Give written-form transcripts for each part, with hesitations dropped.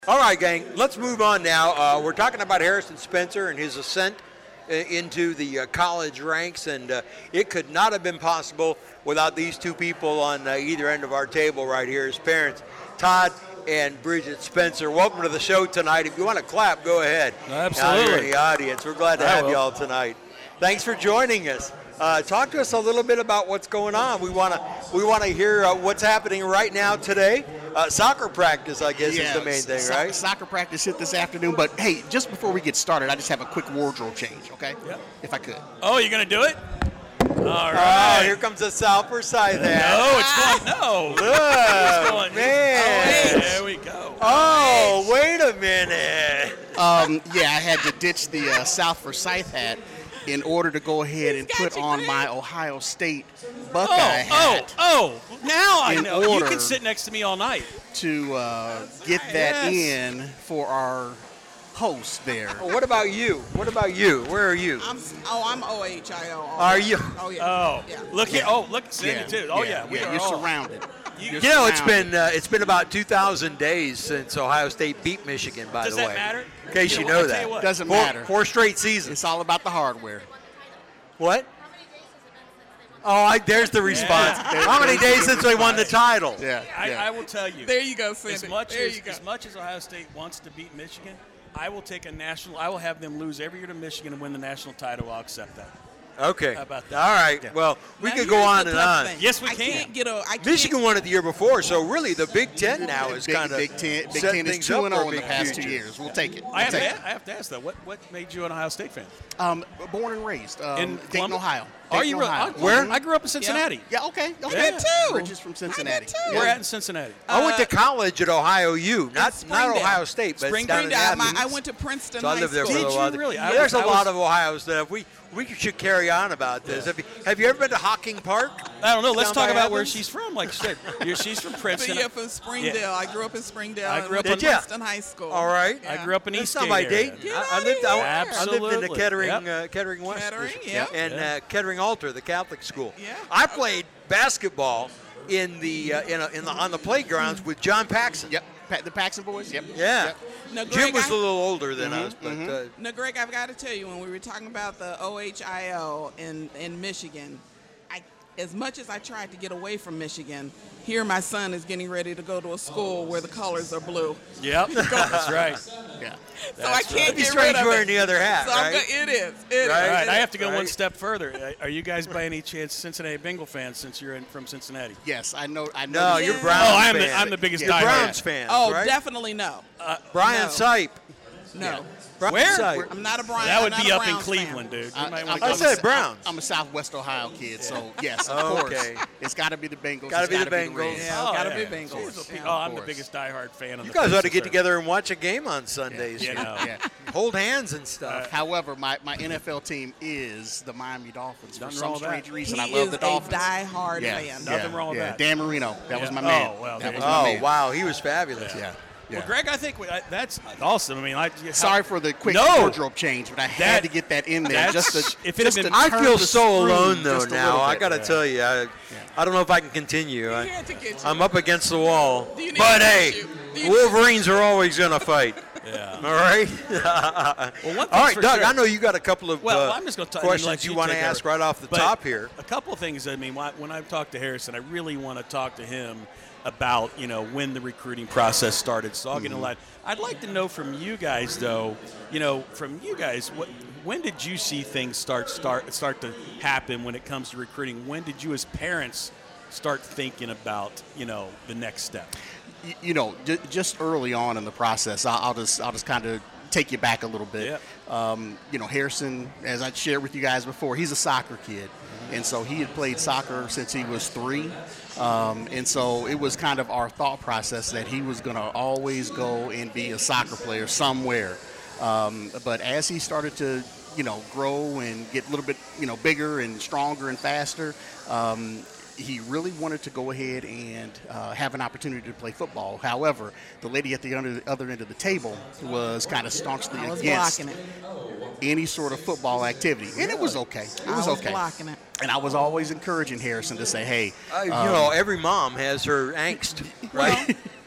All right, gang, let's move on now. We're talking about Harrison Spencer and his ascent into the college ranks, and it could not have been possible without these two people on either end of our table right here, his parents, Todd and Bridget Spencer. Welcome to the show tonight. If you want to clap, go ahead. Absolutely. Out here in the audience. We're glad to have you all tonight. Thanks for joining us. Talk to us a little bit about what's going on. We want to hear what's happening right now today. Soccer practice, I guess, is the main thing, right? Soccer practice hit this afternoon, but hey, just before we get started, I just have a quick wardrobe change, okay? Yep. If I could. Oh, you're going to do it? All right. Oh, here comes the South Forsyth hat. No, it's going, no. Look, man. There we go. Oh, wait a minute. Yeah, I had to ditch the South Forsyth hat in order to go ahead and put on my Ohio State Buckeye hat. Now I In know. You order can sit next to me all night. to get that in for our host there. What about you? Where are you? I'm OHIO. Are you? Oh yeah. Oh, Yeah. look here. Oh, look at Cindy too. Oh yeah, we are you're all. surrounded. You You're You know, surrounded. it's been about 2,000 days since Ohio State beat Michigan, by Does the way. that matter? In case you Well, know I'll tell that. you what. Doesn't matter. Four straight seasons. It's all about the hardware. What? Oh, there's the response. How many days since they won the title? Yeah. I will tell you. There you go, Cindy. As much there as, you go. as much as Ohio State wants to beat Michigan, I will take a national. I will have them lose every year to Michigan and win the national title. I'll accept that. Okay. How about that? All right. Yeah. Well, we Now, could go here's on the and tough on. thing. Yes, we I can. can't get a. I can't, Michigan won it the year before, so really the Big Ten now is Big, kind of Big Ten is 2-0 in the past 2 years. We'll take it. I We'll take have to ask that. What made you an Ohio State fan? it. Born and raised In Dayton, Columbus? Ohio. Are you Dayton, really? Ohio. Where? I grew up in Cincinnati. Yeah, okay. I did too. Bridges from Cincinnati. too. We're at in Cincinnati. I went to college at Ohio U, not Springdale. Ohio State, but down in Springdale. Athens. I went to Princeton So I High lived there for School. a little while. you really? There's a I lot was- of Ohio stuff. We should carry on about this. Have you ever been to Hocking Park? I don't know. Let's Down talk by about where Athens? she's from. Like she said, she's from But Princeton. yeah, from Springdale. Yeah. I grew up in Springdale. I and grew up went in- to Princeton High School. All right. I Yeah. grew up in That's Eastgate not my area. date. Get I outta lived. here. I lived in the Absolutely. Kettering, Yep. Kettering West. Kettering, Group. yep. And Kettering Altar, the Catholic school. Yeah. I played basketball in the on the playgrounds with John Paxson. Yep. The Paxson boys. Yep. Yeah. Yep. Now, Jim Greg, was a little older than us, but Now, Greg, I've got to tell you, when we were talking about the OHIO in Michigan, as much as I tried to get away from Michigan, here my son is getting ready to go to a school where the colors are blue. Yep, that's right. Yeah. So I can't it'd be get strange rid of wearing it. the other hat, So I'm right? go- it is. It is. Right. All right, It I is. have to go one Right. step further. Are you guys by any chance Cincinnati Bengal fans since you're from Cincinnati? Yes, I know. No, you're Yeah. Browns Oh, I'm fan. the biggest You're diehard. Browns fans, Oh, right? definitely no. Brian No. Sipe. No. Brian Where? Sipe. I'm not a Brian. That would I'm not be a up in Browns Cleveland, fan. dude. You might wanna I go- said Browns. I'm a Southwest Ohio kid, so yes, of course. Okay. It's got to be the Bengals. Gotta It's be the gotta Bengals. Reds. Yeah, Oh, gotta yeah. be Bengals. Oh, Yeah. I'm the course. biggest diehard fan of You the guys face ought to of get earth. together and watch a game on Sundays. You know. Yeah. Hold hands and stuff. However, my NFL team is the Miami Dolphins. For Nothing some wrong with that. strange reason, I He love is the Dolphins. a diehard yeah. fan. Nothing wrong with yeah. that. Dan Marino, that was Yeah. my man. Oh, well, that there was you my Oh, man. wow. He was fabulous. Yeah. Well, Greg, I think that's awesome. I mean, Sorry for the quick No. wardrobe change, but I had to get that in there. that's- Just to, if it had just to been- I turn feel the so screw alone, though, just a now. little I bit. got to tell you, I don't know if I can continue. He had to get you. I'm up against the wall. Do you need But, a hey, tissue? Do you need- Wolverines are always going to fight. Yeah. All right? Well, one All thing's right, for Doug, sure. I know you got a couple of Well, I'm just going to questions you want to ask right off the top here. A couple of things. I mean, when I've talked to Harrison, I really want to talk to him about when the recruiting process started. So I'll get in line. I'd like to know from you guys, though. When did you see things start to happen when it comes to recruiting? When did you, as parents, start thinking about the next step? Just early on in the process, I'll just kind of take you back a little bit. Yeah. Harrison, as I shared with you guys before, he's a soccer kid. And so he had played soccer since he was 3. And so it was kind of our thought process that he was going to always go and be a soccer player somewhere. But as he started to, grow and get a little bit, bigger and stronger and faster, he really wanted to go ahead and have an opportunity to play football. However, the lady at the other end of the table was kind of staunchly I was against blocking it. any sort of football activity. And it was okay. It was I was okay. blocking it. And I was always encouraging Harrison to say, hey, Every mom has her angst, right?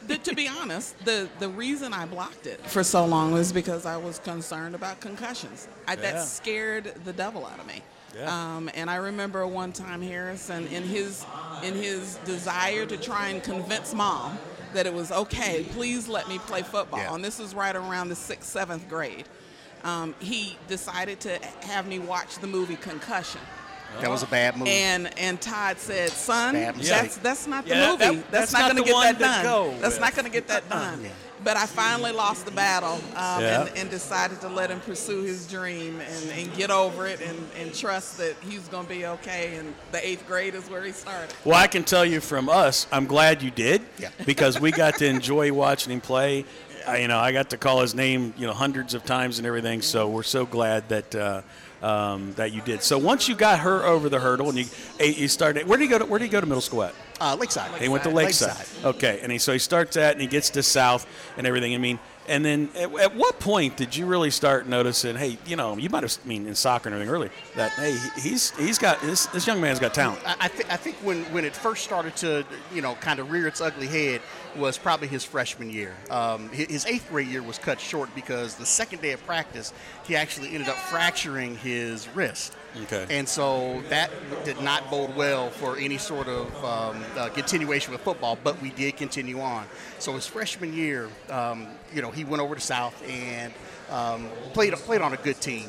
To be honest, the reason I blocked it for so long was because I was concerned about concussions. That scared the devil out of me. Yeah. And I remember one time Harrison, in his desire to try and convince Mom that it was okay, please let me play football. Yeah. And this was right around the 6th, 7th grade. He decided to have me watch the movie Concussion. That was a bad movie. And Todd said, "Son, Bad mistake. that's not the Yeah, movie. That's not going to the get one that to done. go That's with." not going to get that done." Yeah. But I finally lost the battle Yeah. and decided to let him pursue his dream and get over it and trust that he's going to be okay. And the 8th grade is where he started. Well, I can tell you from us, I'm glad you did, Yeah. because we got to enjoy watching him play. I got to call his name, hundreds of times and everything. So we're so glad that that you did. So once you got her over the hurdle and you started, where did he go to middle school at? Lakeside. He went to Lakeside. Okay, and so he starts that and he gets to South and everything. And then at what point did you really start noticing, hey, you might have in soccer and everything earlier, that, hey, he's got this young man's got talent. I think when it first started to kind of rear its ugly head was probably his freshman year. His 8th grade year was cut short because the second day of practice he actually ended up fracturing his wrist. Okay. And so that did not bode well for any sort of continuation with football, but we did continue on. So his freshman year, he went over to South and played on a good team.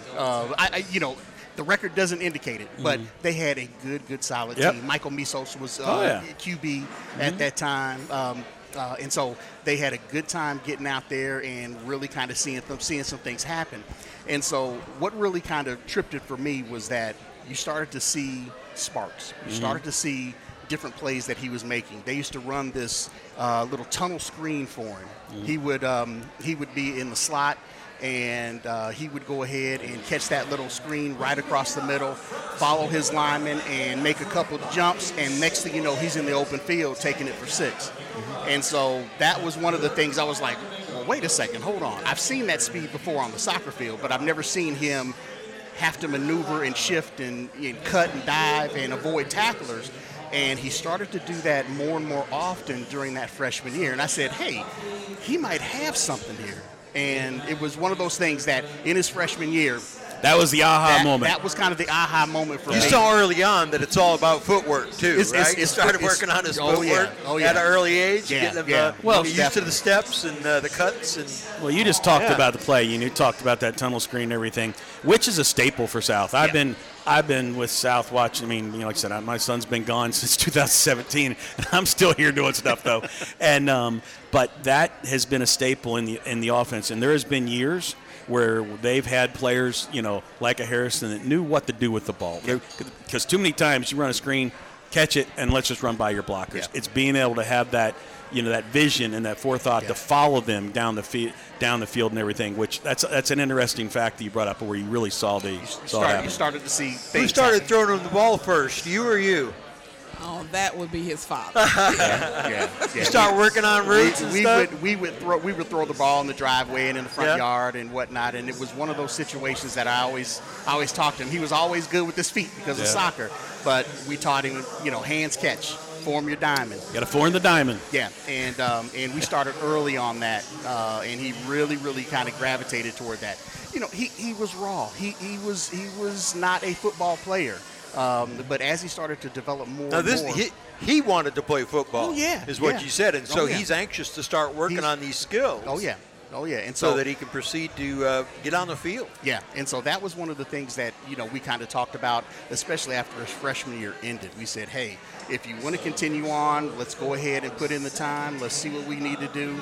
The record doesn't indicate it, but they had a good solid team. Michael Misos was QB at that time. And so they had a good time getting out there and really kind of seeing some things happen. And so what really kind of tripped it for me was that you started to see sparks. You started to see different plays that he was making. They used to run this little tunnel screen for him. He would be in the slot, and he would go ahead and catch that little screen right across the middle, follow his lineman, and make a couple jumps, and next thing you know, he's in the open field taking it for 6. And so that was one of the things I was like, well, wait a second, hold on. I've seen that speed before on the soccer field, but I've never seen him have to maneuver and shift and cut and dive and avoid tacklers. And he started to do that more and more often during that freshman year. And I said, hey, he might have something here. And it was one of those things that in his freshman year, That was the aha moment. That was kind of the aha moment for me. You saw early on that it's all about footwork too, right? You started working on his footwork at an early age, getting him used to the steps and the cuts. And well, you just talked about the play. You talked about that tunnel screen and everything, which is a staple for South. I've been with South watching. I mean, like I said, my son's been gone since 2017, and I'm still here doing stuff though. And but that has been a staple in the offense, and there has been years where they've had players, like a Harrison, that knew what to do with the ball. Because too many times you run a screen, catch it, and let's just run by your blockers. Yeah. It's being able to have that, that vision and that forethought to follow them down the field and everything. Which that's an interesting fact that you brought up, where you really saw you started to see things. Who started throwing him the ball first, you or you? Oh, that would be his father. You start working on routes and stuff? We would throw the ball in the driveway and in the front yard and whatnot, and it was one of those situations that I always talked to him. He was always good with his feet because of soccer, but we taught him, hands catch, form your diamond. Got to form the diamond. Yeah, and we started early on that, and he really kind of gravitated toward that. He was raw. He was not a football player. But as he started to develop more, he wanted to play football. Oh yeah, is what you said, and so he's anxious to start working on these skills. Oh yeah, and so that he can proceed to get on the field. Yeah, and so that was one of the things that we kind of talked about, especially after his freshman year ended. We said, hey, if you want to continue on, let's go ahead and put in the time. Let's see what we need to do.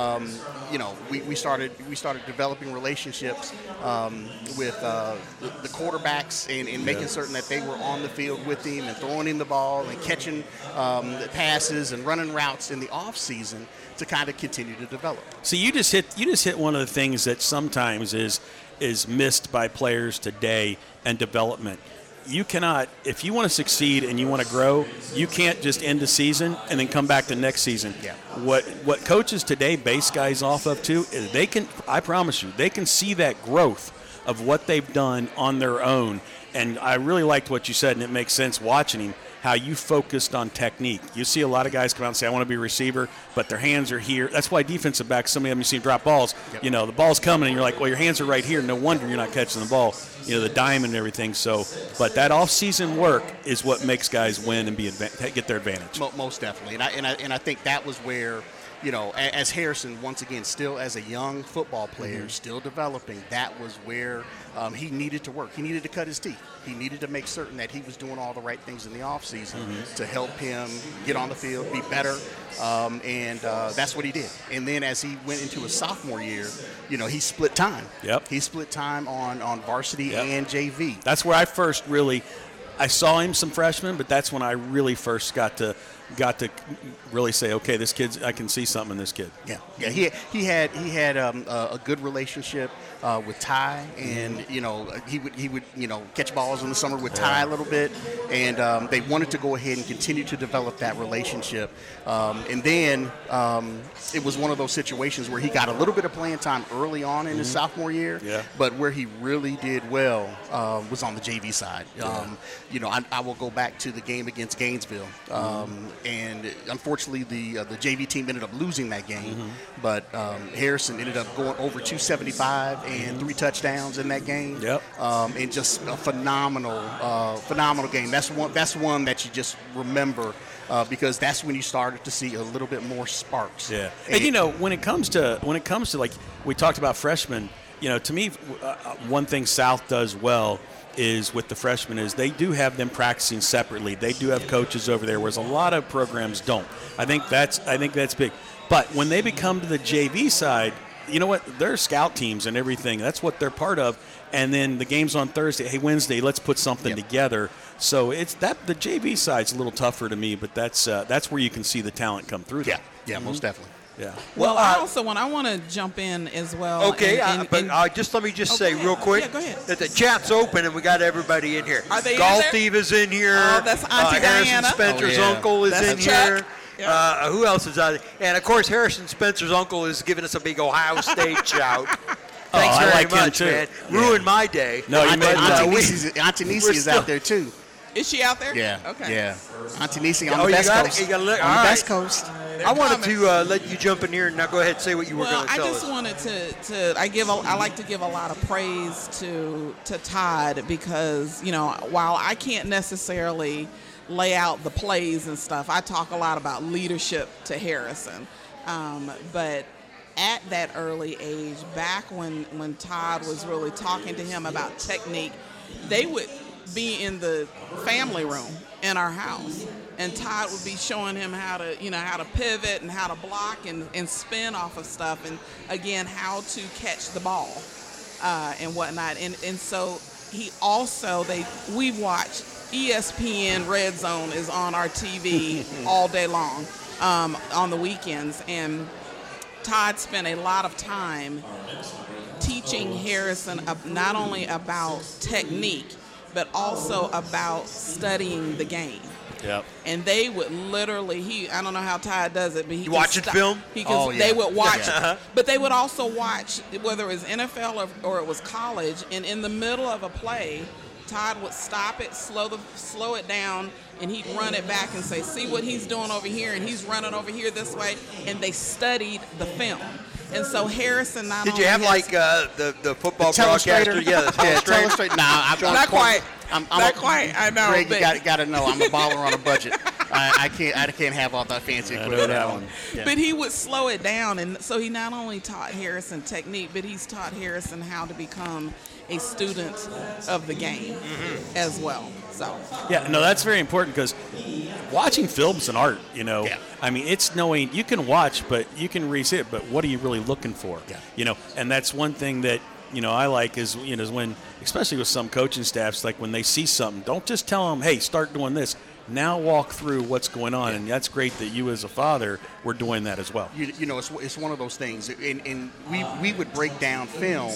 We started developing relationships with the quarterbacks and making certain that they were on the field with him and throwing him the ball and catching the passes and running routes in the off season to kind of continue to develop. So you just hit one of the things that sometimes is missed by players today and development. You cannot, if you want to succeed and you want to grow, you can't just end the season and then come back the next season. Yeah. What coaches today base guys off of too is they can, I promise you, they can see that growth of what they've done on their own. And I really liked what you said, and it makes sense watching him. how you focused on technique. You see a lot of guys come out and say, I want to be a receiver, but their hands are here. That's why defensive backs, some of them you see drop balls. Yep. You know, the ball's coming, and you're like, well, your hands are right here. No wonder you're not catching the ball. You know, the diamond and everything. So, but that off-season work is what makes guys win and get their advantage. Most definitely, and I think that was where, you know, as Harrison, once again, still as a young football player, still developing, that was where he needed to work. He needed to cut his teeth. He needed to make certain that he was doing all the right things in the offseason to help him get on the field, be better, and that's what he did. And then as he went into his sophomore year, you know, he split time. Yep. He split time on varsity and JV. That's where I first really – I saw him some freshmen, but that's when I really first got to really say, okay, this kid's, I can see something in this kid. Yeah. He had a good relationship with Ty, and you know he would you know catch balls in the summer with Ty a little bit, and they wanted to go ahead and continue to develop that relationship. And then it was one of those situations where he got a little bit of playing time early on in his sophomore year, but where he really did well was on the JV side. You know, I will go back to the game against Gainesville. And unfortunately, the JV team ended up losing that game. But Harrison ended up going over 275 and 3 touchdowns in that game. And just a phenomenal game. That's one that you just remember because that's when you started to see a little bit more sparks. Yeah. And you know, when it comes to like we talked about freshmen, you know, to me, one thing South does well is with the freshmen is they do have them practicing separately. They do have coaches over there, whereas a lot of programs don't. I think that's big. But when they become to the JV side, you know what? They're scout teams and everything. That's what they're part of. And then the game's on Thursday. Hey, Wednesday, let's put something together. So it's that the JV side's a little tougher to me, but that's where you can see the talent come through. Yeah, most definitely. Yeah. Well, I want to jump in as well. Okay, just let me say real quick. Yeah, go ahead. That the chat's open and we got everybody in here. Are they Golf in there? Steve is in here. Oh, that's Auntie Harrison Diana. Spencer's uncle is That's in Chuck. here. Yeah. Who else is out there? And of course, Harrison Spencer's uncle is giving us a big Ohio State shout. Thanks I very like him much, too. man. Ruined my day. No, you made Auntie Nisi is out there too. Is she out there? Yeah. Okay. Yeah. Auntie Nisi on Oh, the you Best got it? Coast. You gotta look. On All the right. Best Coast. I wanted to let you jump in here and now go ahead and say what you were Well, going to I tell just us. wanted I like to give a lot of praise to Todd because, you know, while I can't necessarily lay out the plays and stuff, I talk a lot about leadership to Harrison. But at that early age, back when Todd was really talking to him about technique, they would be in the family room in our house, and Todd would be showing him how to pivot and how to block and spin off of stuff, and again how to catch the ball and whatnot. And so he also we watch ESPN Red Zone is on our TV all day long on the weekends, and Todd spent a lot of time teaching Harrison not only about technique, but also about studying the game. Yep. And they would literally, I don't know how Todd does it, but he watching film? They would watch it. But they would also watch, whether it was NFL or it was college, and in the middle of a play, Todd would stop it, slow it down, and he'd run it back and say, see what he's doing over here, and he's running over here this way, and they studied the film. And so Harrison not Did only you have has- like the football Telestrator? broadcaster? Yeah, the telestrator. Telestrator. Nah, I'm Not quite. I'm Not quite. I know. Greg, you but- got to know, I'm a baller on a budget. I can't have all that fancy equipment. that one. Yeah. But he would slow it down, and so he not only taught Harrison technique, but he's taught Harrison how to become a student of the game as well. So Yeah, no, that's very important because watching film's an art, you know. Yeah. I mean, it's knowing you can watch, but you can resit, but what are you really looking for? Yeah. You know, and that's one thing that, you know, I like is, you know, is when, especially with some coaching staffs, like when they see something, don't just tell them, hey, start doing this. Now walk through what's going on, and that's great that you as a father were doing that as well. You know, it's one of those things, and we would break down film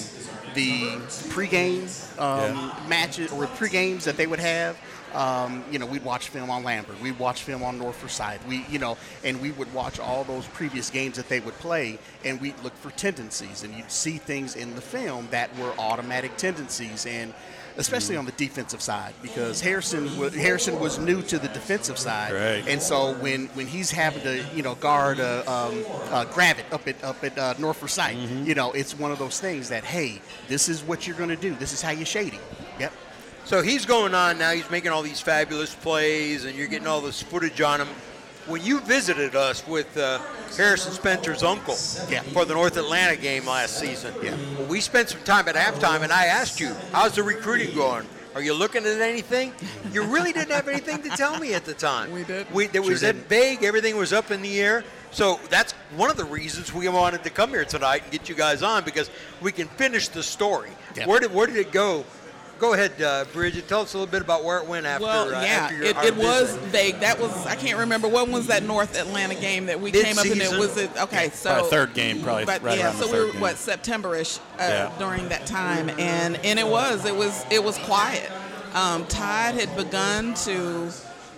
the pregame matches or pre-games that they would have. We'd watch film on Lambert. We'd watch film on North Forsyth. And we would watch all those previous games that they would play, and we'd look for tendencies. And you'd see things in the film that were automatic tendencies, and especially on the defensive side, because Harrison was new to the defensive side, right. And so when he's having to guard Gravett up at North Forsyth, it's one of those things that, hey, this is what you're going to do. This is how you shade him. Yep. So he's going on now. He's making all these fabulous plays, and you're getting all this footage on him. When you visited us with Harrison Spencer's uncle for the North Atlanta game last season, well, we spent some time at halftime, and I asked you, how's the recruiting going? Are you looking at anything? You really didn't have anything to tell me at the time. We did. It was that vague. Everything was up in the air. So that's one of the reasons we wanted to come here tonight and get you guys on, because we can finish the story. Yep. Where did it go? Go ahead, Bridget. Tell us a little bit about where it went after. It was vague. That was, I can't remember, what was that North Atlanta game that we came up in? It was it okay. So third game, probably. But right around the so we third were game. September-ish during that time, and it was quiet. Todd had begun to,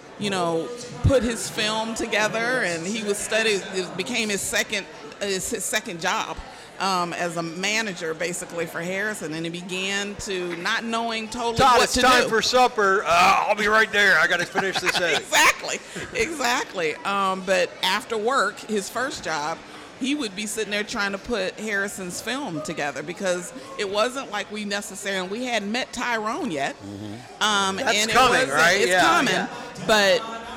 put his film together, and he was studying. It became his second job. As a manager, basically, for Harrison, and he began to not knowing totally Todd, what to do. it's time for supper. I'll be right there. I got to finish this egg. Exactly. But after work, his first job, he would be sitting there trying to put Harrison's film together, because it wasn't like we hadn't met Tyrone yet. That's and coming, right? It's coming. But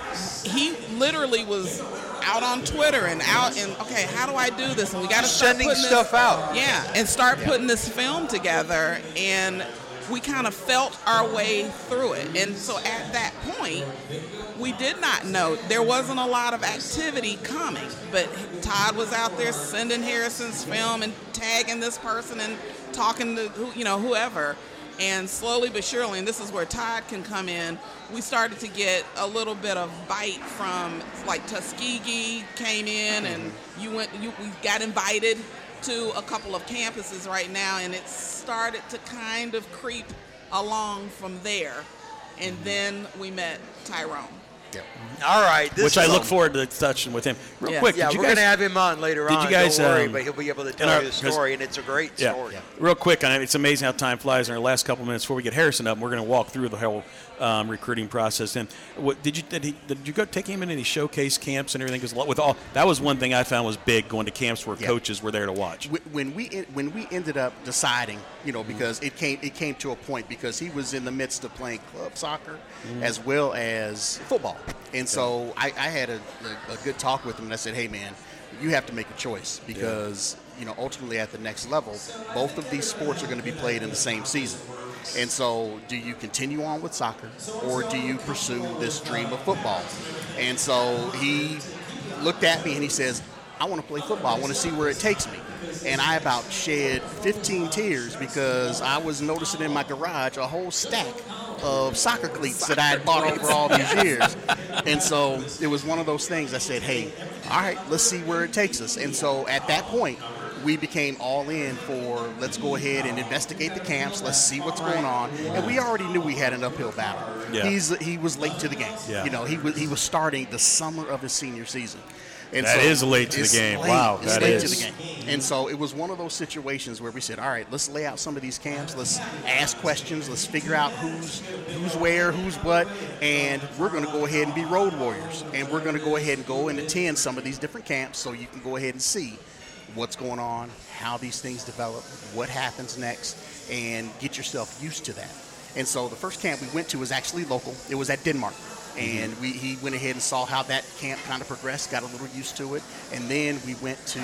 he literally was out on Twitter and okay, how do I do this? And we got to start sending putting stuff out. Yeah, and start putting this film together, and we kind of felt our way through it. And so at that point, we did not know. There wasn't a lot of activity coming, but Todd was out there sending Harrison's film and tagging this person and talking to whoever. And slowly but surely, and this is where Todd can come in, we started to get a little bit of bite from, like, Tuskegee came in, and we got invited to a couple of campuses right now, and it started to kind of creep along from there. And then we met Tyrone. Yep. All right. Which I look forward to touching with him. Real quick, Yeah, we're going to have him on later on. Did you guys, don't worry, but he'll be able to tell you the story, and it's a great story. Yeah. Real quick, it's amazing how time flies. In our last couple minutes before we get Harrison up, we're going to walk through the whole recruiting process. And did you go take him in any showcase camps and everything? Because that was one thing I found was big, going to camps where coaches were there to watch. When we ended up deciding, because it came to a point, because he was in the midst of playing club soccer as well as football, and so I had a good talk with him, and I said, hey man, you have to make a choice, because ultimately at the next level, both of these sports are going to be played in the same season. And so do you continue on with soccer, or do you pursue this dream of football? And so he looked at me and he says, I want to play football. I want to see where it takes me. And I about shed 15 tears, because I was noticing in my garage a whole stack of soccer cleats that I had bought over all these years. And so it was one of those things. I said, hey, all right, let's see where it takes us. And so at that point, we became all in for, let's go ahead and investigate the camps. Let's see what's going on. And we already knew we had an uphill battle. Yeah. He was late to the game. Yeah. He was starting the summer of his senior season. And that is late to the game. Wow, it's that late is. to the game. And so it was one of those situations where we said, all right, let's lay out some of these camps. Let's ask questions. Let's figure out who's where, who's what. And we're going to go ahead and be road warriors. And we're going to go ahead and go and attend some of these different camps, so you can go ahead and see what's going on, how these things develop, what happens next, and get yourself used to that. And so the first camp we went to was actually local. It was at Denmark. And he went ahead and saw how that camp kind of progressed, got a little used to it. And then we went to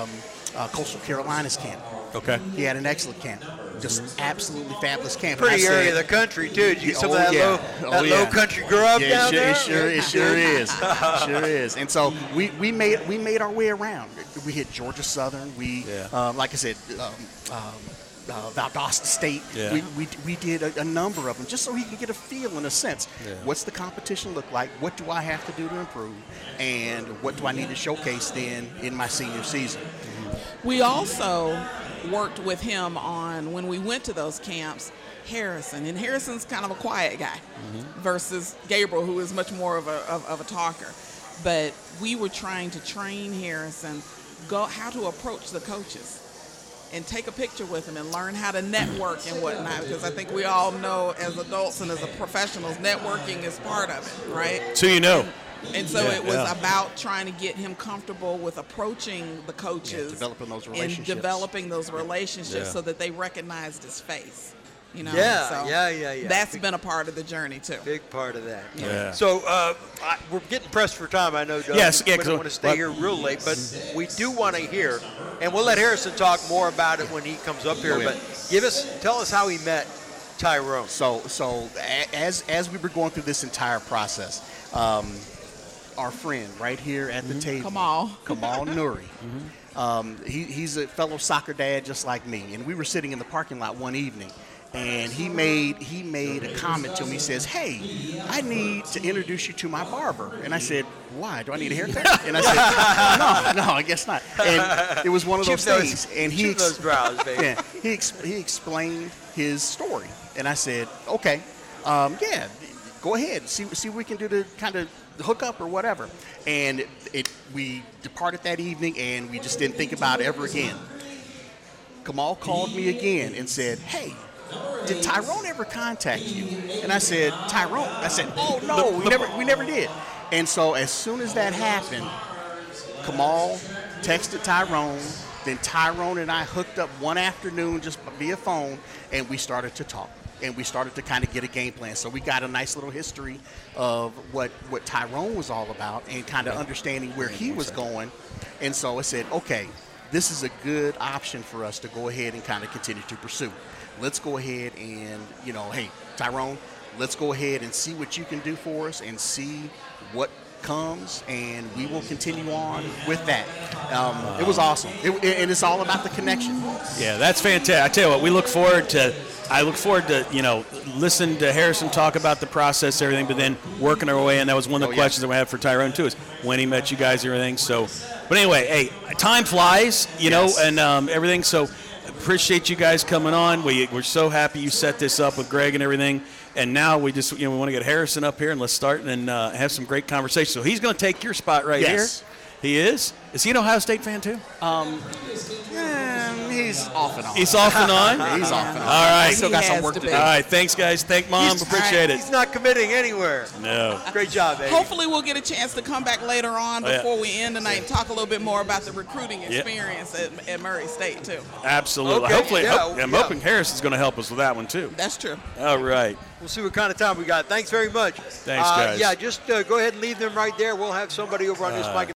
Coastal Carolina's camp. Okay. He had an excellent camp. Just absolutely fabulous camp. Pretty area of the country, too. Did you get some of that low country grub down there? It sure is. Sure is. And so we made our way around. We hit Georgia Southern. Like I said, Valdosta State. Yeah. We did a number of them, just so he could get a feel and a sense. Yeah. What's the competition look like? What do I have to do to improve? And what do I need to showcase then in my senior season? We also worked with him on, when we went to those camps, Harrison. And Harrison's kind of a quiet guy versus Gabriel, who is much more of a talker. But we were trying to train Harrison how to approach the coaches and take a picture with them and learn how to network and whatnot, because I think we all know as adults and as professionals, networking is part of it, right? So you know. And so it was about trying to get him comfortable with approaching the coaches, developing those relationships, so that they recognized his face. You know, Yeah. That's been a part of the journey too. Big part of that. Yeah. So we're getting pressed for time. I know, Doug. Yes, yeah, we don't want to stay here real late, but we do want to hear, and we'll let Harrison talk more about it when he comes up here. But tell us how he met Tyrone. So as we were going through this entire process, our friend right here at the table, Kamal Nuri. He's a fellow soccer dad just like me, and we were sitting in the parking lot one evening, and he made a comment to me. He says, "Hey, I need to introduce you to my barber." And I said, "Why? Do I need a haircut?" And I said, "No, I guess not." And it was one of those things. And he those brows, baby. Yeah, he explained his story, and I said, "Okay, go ahead, see what we can do to kind of hook up or whatever." And we departed that evening, and we just didn't think about it ever again. Kamal called me again and said, "Hey, did Tyrone ever contact you?" And I said, "Tyrone?" I said, "Oh no, we never did." And so as soon as that happened, Kamal texted Tyrone. Then Tyrone and I hooked up one afternoon just via phone, and we started to talk. And we started to kind of get a game plan. So we got a nice little history of what Tyrone was all about and kind of understanding where he was going. And so I said, okay, this is a good option for us to go ahead and kind of continue to pursue. Let's go ahead and, hey, Tyrone, let's go ahead and see what you can do for us and see what comes, and we will continue on with that. It was awesome. And it's all about the connection. Yeah, that's fantastic. I tell you what, I look forward to, listening to Harrison talk about the process, everything, but then working our way. And that was one of the questions that we had for Tyrone, too, is when he met you guys and everything. So, but anyway, hey, time flies, and everything. So appreciate you guys coming on. We're so happy you set this up with Greg and everything. And now we just, we want to get Harrison up here and let's start and have some great conversation. So he's going to take your spot right here. He is? Is he an Ohio State fan, too? He's off and on. He's off and on? He's off and on. All right. Still got some work to do. All right. Thanks, guys. Thank Mom. Appreciate it. He's not committing anywhere. No. Great job, baby. Hopefully we'll get a chance to come back later on before we end tonight and talk a little bit more about the recruiting experience at Murray State, too. Absolutely. Okay. Hopefully, I'm hoping Harrison's going to help us with that one, too. That's true. All right. We'll see what kind of time we got. Thanks very much. Thanks, guys. Yeah, just go ahead and leave them right there. We'll have somebody over on this mic.